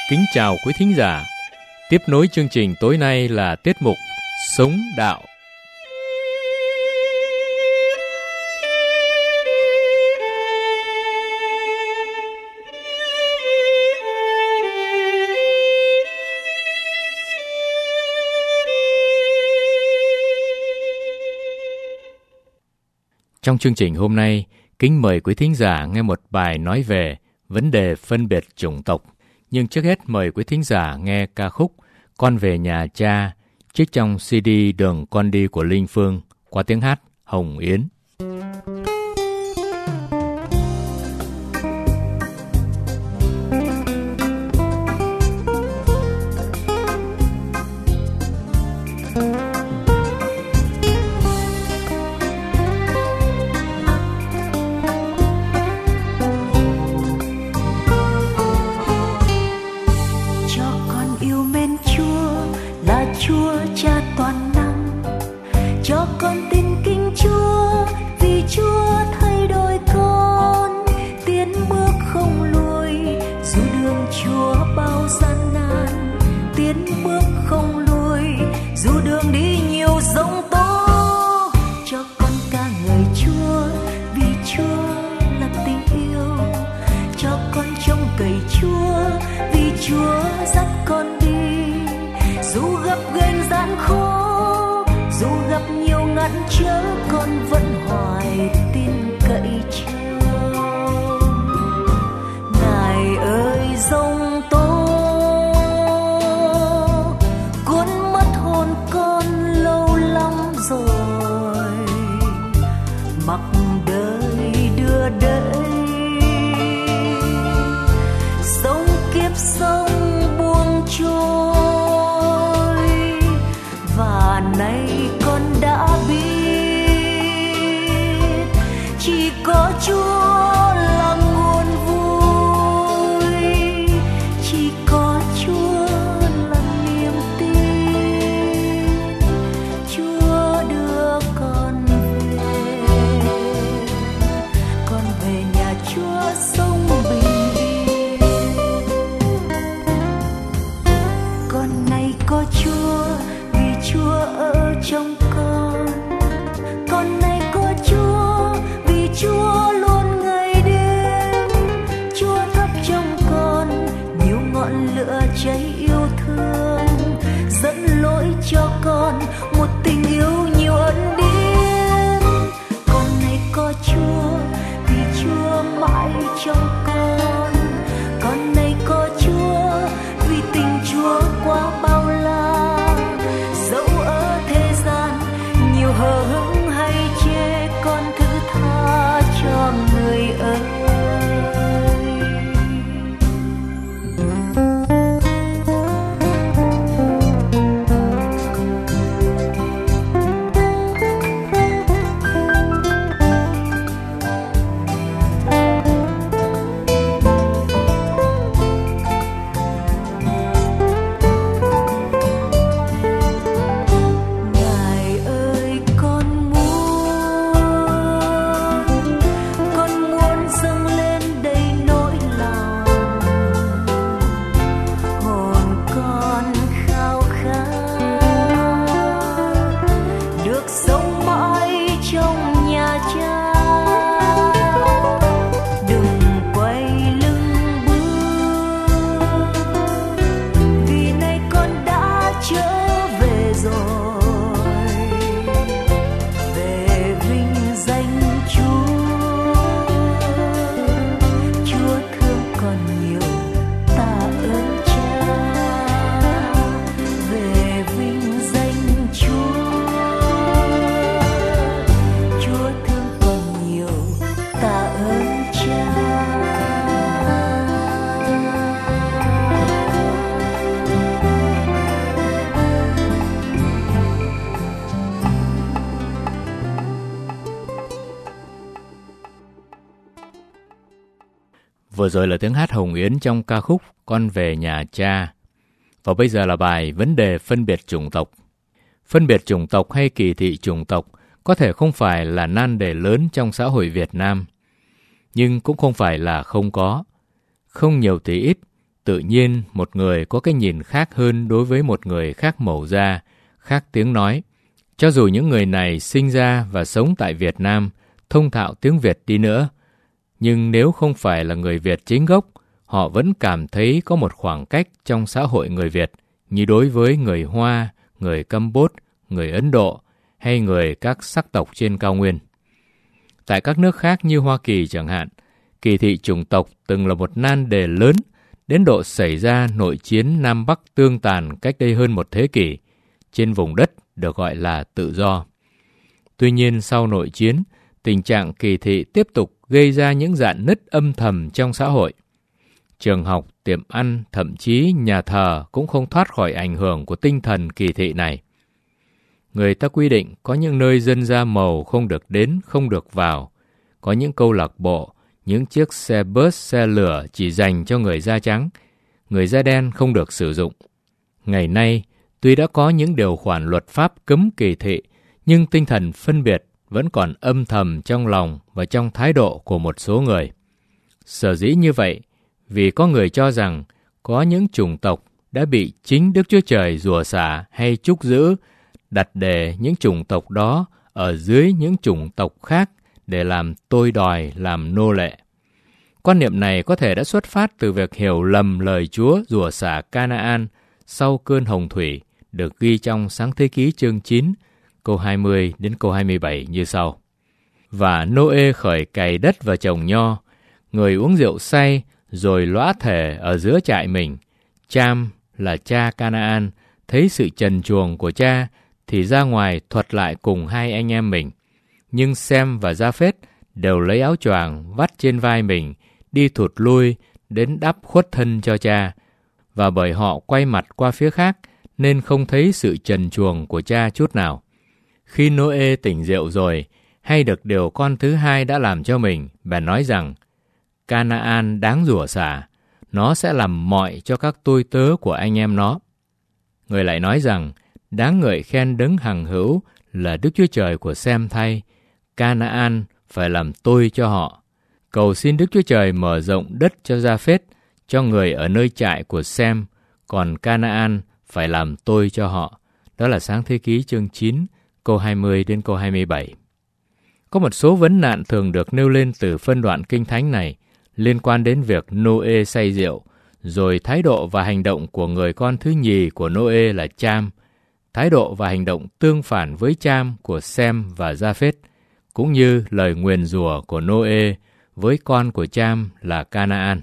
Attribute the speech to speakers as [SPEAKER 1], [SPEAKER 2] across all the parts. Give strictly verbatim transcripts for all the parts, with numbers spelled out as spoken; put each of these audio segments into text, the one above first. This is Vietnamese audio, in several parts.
[SPEAKER 1] Kính chào quý thính giả. Tiếp nối chương trình tối nay là tiết mục Sống Đạo. Trong chương trình hôm nay, kính mời quý thính giả nghe một bài nói về vấn đề phân biệt chủng tộc. Nhưng trước hết mời quý thính giả nghe ca khúc Con về nhà cha, trích trong xê đê Đường Con đi của Linh Phương qua tiếng hát Hồng Yến. Vừa rồi là tiếng hát Hồng Yến trong ca khúc Con về nhà cha. Và bây giờ là bài vấn đề phân biệt chủng tộc. Phân biệt chủng tộc hay kỳ thị chủng tộc có thể không phải là nan đề lớn trong xã hội Việt Nam, nhưng cũng không phải là không có. Không nhiều thì ít, tự nhiên một người có cái nhìn khác hơn đối với một người khác màu da, khác tiếng nói. Cho dù những người này sinh ra và sống tại Việt Nam, thông thạo tiếng Việt đi nữa, nhưng nếu không phải là người Việt chính gốc, họ vẫn cảm thấy có một khoảng cách trong xã hội người Việt, như đối với người Hoa, người Campuchia, người Ấn Độ hay người các sắc tộc trên cao nguyên. Tại các nước khác như Hoa Kỳ chẳng hạn, kỳ thị chủng tộc từng là một nan đề lớn, đến độ xảy ra nội chiến Nam Bắc tương tàn cách đây hơn một thế kỷ, trên vùng đất được gọi là tự do. Tuy nhiên sau nội chiến, tình trạng kỳ thị tiếp tục gây ra những rạn nứt âm thầm trong xã hội. Trường học, tiệm ăn, thậm chí nhà thờ cũng không thoát khỏi ảnh hưởng của tinh thần kỳ thị này. Người ta quy định có những nơi dân da màu không được đến, không được vào. Có những câu lạc bộ, những chiếc xe bus, xe lửa chỉ dành cho người da trắng, người da đen không được sử dụng. Ngày nay, tuy đã có những điều khoản luật pháp cấm kỳ thị, nhưng tinh thần phân biệt vẫn còn âm thầm trong lòng và trong thái độ của một số người. Sở dĩ như vậy, vì có người cho rằng có những chủng tộc đã bị chính Đức Chúa Trời rủa xả hay trúc giữ, đặt để những chủng tộc đó ở dưới những chủng tộc khác để làm tôi đòi, làm nô lệ. Quan niệm này có thể đã xuất phát từ việc hiểu lầm lời Chúa rủa xả Canaan sau cơn hồng thủy, được ghi trong Sáng Thế Ký chương chín, câu hai mươi đến câu hai mươi bảy như sau. Và Nô-ê khởi cày đất và trồng nho, người uống rượu say rồi lõa thể ở giữa trại mình. Cham là cha Canaan, thấy sự trần truồng của cha thì ra ngoài thuật lại cùng hai anh em mình. Nhưng Sem và Gia-phết đều lấy áo choàng vắt trên vai mình, đi thụt lui đến đắp khuất thân cho cha. Và bởi họ quay mặt qua phía khác nên không thấy sự trần truồng của cha chút nào. Khi Nô-ê tỉnh rượu rồi, hay được điều con thứ hai đã làm cho mình, bèn nói rằng, Canaan đáng rủa xả, nó sẽ làm mọi cho các tôi tớ của anh em nó. Người lại nói rằng, đáng ngợi khen đấng hằng hữu là Đức Chúa Trời của Sem thay, Canaan phải làm tôi cho họ. Cầu xin Đức Chúa Trời mở rộng đất cho Gia-phết, cho người ở nơi trại của Sem, còn Canaan phải làm tôi cho họ. Đó là Sáng Thế Ký chương chín, câu hai mươi đến câu hai mươi bảy. Có một số vấn nạn thường được nêu lên từ phân đoạn Kinh Thánh này liên quan đến việc Nô-ê say rượu, rồi thái độ và hành động của người con thứ nhì của Nô-ê là Cham, thái độ và hành động tương phản với Cham của Sem và Gia-phết, cũng như lời nguyền rủa của Nô-ê với con của Cham là Canaan.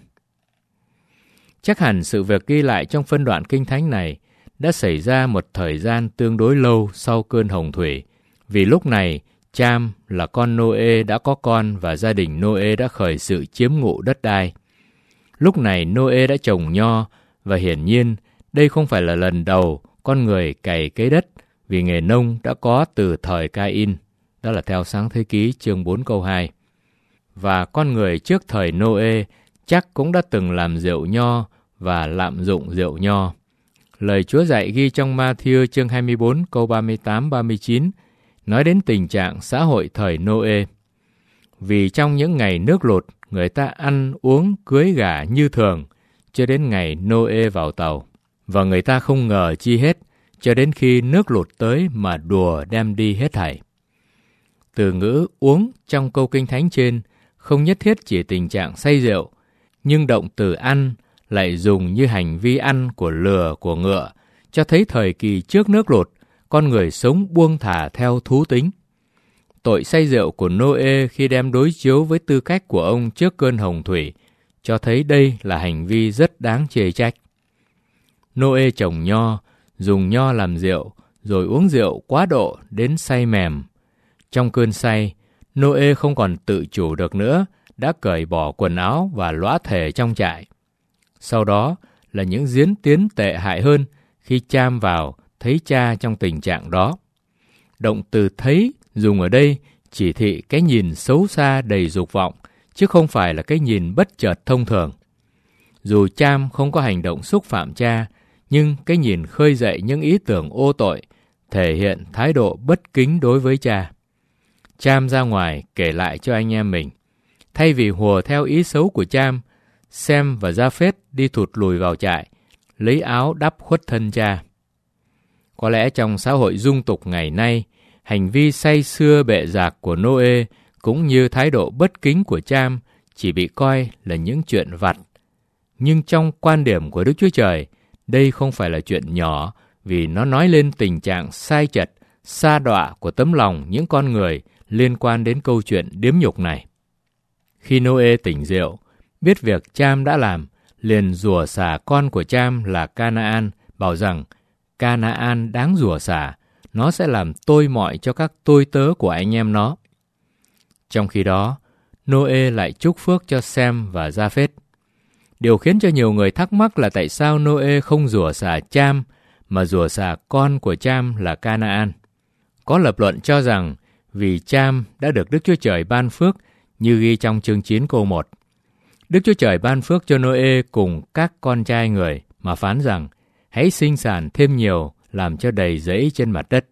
[SPEAKER 1] Chắc hẳn sự việc ghi lại trong phân đoạn Kinh Thánh này đã xảy ra một thời gian tương đối lâu sau cơn hồng thủy, vì lúc này Cham là con Nô-ê đã có con và gia đình Nô-ê đã khởi sự chiếm ngụ đất đai. Lúc này Nô-ê đã trồng nho và hiển nhiên đây không phải là lần đầu con người cày cấy đất, vì nghề nông đã có từ thời Ca-in, đó là theo Sáng Thế Ký chương bốn câu hai. Và con người trước thời Nô-ê chắc cũng đã từng làm rượu nho và lạm dụng rượu nho. Lời Chúa dạy ghi trong Ma-thi-ơ chương hai mươi bốn câu ba mươi tám ba mươi chín nói đến tình trạng xã hội thời Nô-ê. Vì trong những ngày nước lụt, người ta ăn uống cưới gả như thường, cho đến ngày Nô-ê vào tàu. Và người ta không ngờ chi hết, cho đến khi nước lụt tới mà đùa đem đi hết thảy. Từ ngữ uống trong câu Kinh Thánh trên không nhất thiết chỉ tình trạng say rượu, nhưng động từ ăn lại dùng như hành vi ăn của lừa, của ngựa, cho thấy thời kỳ trước nước lụt, con người sống buông thả theo thú tính. Tội say rượu của Nô-ê khi đem đối chiếu với tư cách của ông trước cơn hồng thủy, cho thấy đây là hành vi rất đáng chê trách. Nô-ê trồng nho, dùng nho làm rượu, rồi uống rượu quá độ đến say mềm. Trong cơn say, Nô-ê không còn tự chủ được nữa, đã cởi bỏ quần áo và lõa thể trong trại. Sau đó là những diễn tiến tệ hại hơn khi Cham vào thấy cha trong tình trạng đó. Động từ thấy dùng ở đây chỉ thị cái nhìn xấu xa đầy dục vọng, chứ không phải là cái nhìn bất chợt thông thường. Dù Cham không có hành động xúc phạm cha, nhưng cái nhìn khơi dậy những ý tưởng ô tội, thể hiện thái độ bất kính đối với cha. Cham ra ngoài kể lại cho anh em mình. Thay vì hùa theo ý xấu của Cham, Sem và Gia-phết đi thụt lùi vào trại, lấy áo đắp khuất thân cha. Có lẽ trong xã hội dung tục ngày nay, hành vi say sưa bệ rạc của Nô-ê cũng như thái độ bất kính của Cham chỉ bị coi là những chuyện vặt. Nhưng trong quan điểm của Đức Chúa Trời, đây không phải là chuyện nhỏ, vì nó nói lên tình trạng sai chật, sa đọa của tấm lòng những con người liên quan đến câu chuyện điếm nhục này. Khi Nô-ê tỉnh rượu, biết việc Cham đã làm, liền rủa xả con của Cham là Ca-na-an, bảo rằng Ca-na-an đáng rủa xả, nó sẽ làm tôi mọi cho các tôi tớ của anh em nó. Trong khi đó, Nô-ê lại chúc phước cho Sem và Gia-phết. Điều khiến cho nhiều người thắc mắc là tại sao Nô-ê không rủa xả Cham, mà rủa xả con của Cham là Ca-na-an. Có lập luận cho rằng vì Cham đã được Đức Chúa Trời ban phước như ghi trong chương chín câu một. Đức Chúa Trời ban phước cho Nô-ê cùng các con trai người mà phán rằng hãy sinh sản thêm nhiều, làm cho đầy rẫy trên mặt đất.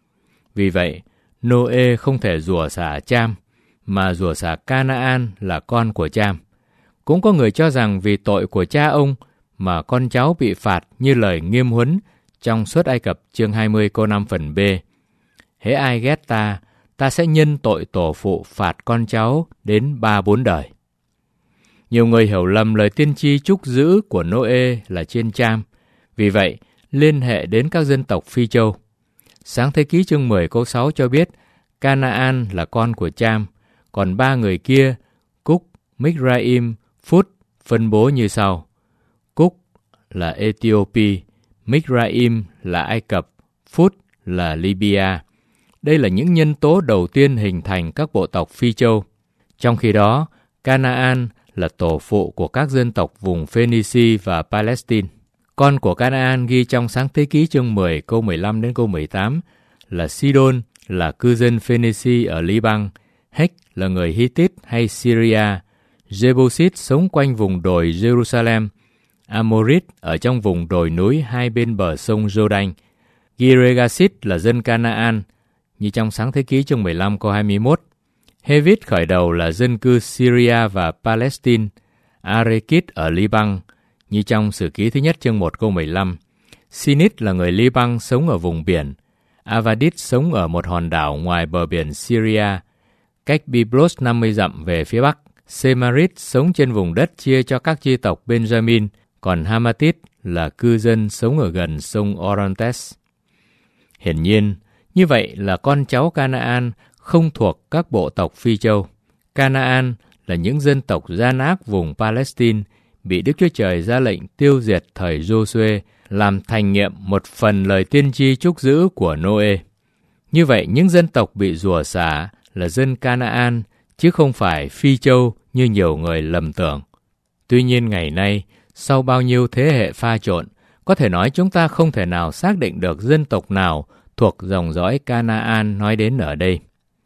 [SPEAKER 1] Vì vậy, Nô-ê không thể rủa xả Cham, mà rủa xả Ca-na-an là con của Cham. Cũng có người cho rằng vì tội của cha ông mà con cháu bị phạt như lời nghiêm huấn trong Xuất Ai Cập chương hai mươi câu năm phần B. Hễ ai ghét ta, ta sẽ nhân tội tổ phụ phạt con cháu đến ba bốn đời. Nhiều người hiểu lầm lời tiên tri chúc giữ của Nô-ê là trên Cham, vì vậy liên hệ đến các dân tộc Phi Châu. Sáng thế ký chương mười câu sáu cho biết Ca-na-an là con của Cham, còn ba người kia, Cúc, Mizraim, Phút, phân bố như sau. Cúc là Ethiopia, Mizraim là Ai Cập, Phút là Libya. Đây là những nhân tố đầu tiên hình thành các bộ tộc Phi Châu. Trong khi đó, Ca-na-an là tổ phụ của các dân tộc vùng Phoenici và Palestine. Con của Ca-na-an ghi trong Sáng thế ký chương mười câu mười lăm đến câu mười tám là Sidon là cư dân Phoenici ở Liban, Hech là người Hittite hay Syria, Jebusite sống quanh vùng đồi Jerusalem, Amorit ở trong vùng đồi núi hai bên bờ sông Jordan, Giregasit là dân Ca-na-an, như trong Sáng thế ký chương mười lăm câu hai mươi mốt. Hevit khởi đầu là dân cư Syria và Palestine, Arekit ở Liban, như trong Sử ký thứ nhất chương một câu mười lăm. Sinit là người Liban sống ở vùng biển, Avadit sống ở một hòn đảo ngoài bờ biển Syria, cách Byblos năm mươi dặm về phía bắc. Semarit sống trên vùng đất chia cho các chi tộc Benjamin, còn Hamatit là cư dân sống ở gần sông Orontes. Hiển nhiên, như vậy là con cháu Ca-na-an không thuộc các bộ tộc Phi Châu. Ca-na-an là những dân tộc gian ác vùng Palestine bị Đức Chúa Trời ra lệnh tiêu diệt thời Giô-suê, làm thành nghiệm một phần lời tiên tri chúc giữ của Nô-ê. Như vậy, những dân tộc bị rủa xả là dân Ca-na-an, chứ không phải Phi Châu như nhiều người lầm tưởng. Tuy nhiên ngày nay, sau bao nhiêu thế hệ pha trộn, có thể nói chúng ta không thể nào xác định được dân tộc nào thuộc dòng dõi Ca-na-an nói đến ở đây.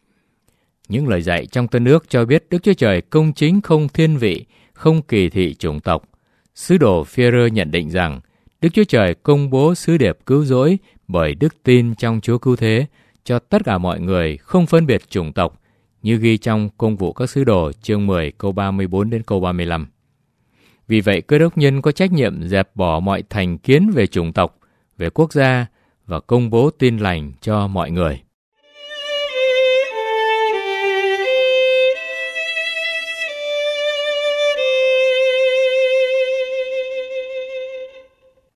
[SPEAKER 1] Những lời dạy trong Tân Ước cho biết Đức Chúa Trời công chính không thiên vị, không kỳ thị chủng tộc. Sứ đồ Phi-e-rơ nhận định rằng Đức Chúa Trời công bố sứ điệp cứu rỗi bởi đức tin trong Chúa Cứu Thế cho tất cả mọi người, không phân biệt chủng tộc, như ghi trong Công vụ các sứ đồ chương mười câu ba mươi bốn đến câu ba mươi lăm. Vì vậy, Cơ đốc nhân có trách nhiệm dẹp bỏ mọi thành kiến về chủng tộc, về quốc gia và công bố tin lành cho mọi người.